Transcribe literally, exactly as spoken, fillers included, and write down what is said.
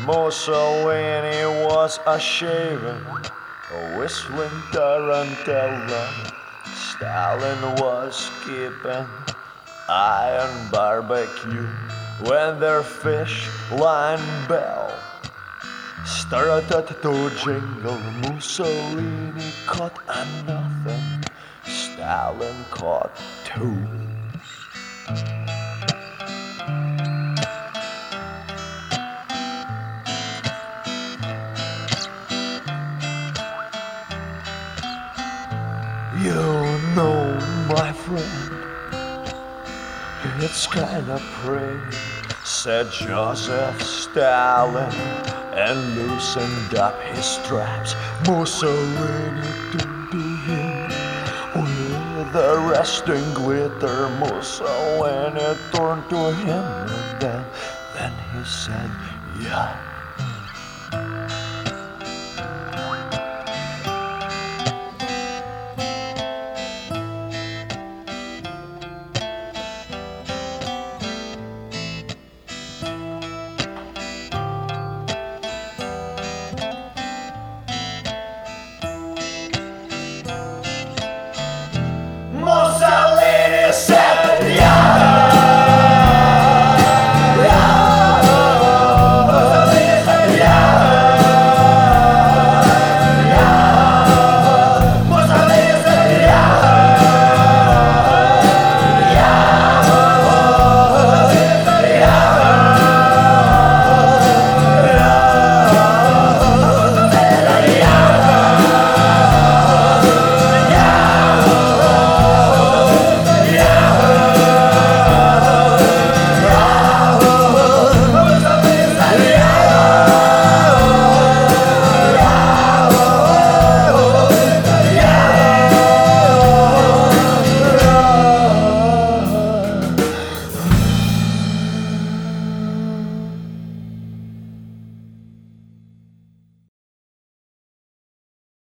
Mussolini was a shaving, a whistling tarantella. Stalin was keeping iron barbecue when their fish line bell started to jingle. Mussolini caught a nothing, Stalin caught two. You know, my friend, it's kinda pretty, said Joseph Stalin, and loosened up his straps. Mussolini did him with a resting glitter. Mussolini turned to him and then, then he said, yeah.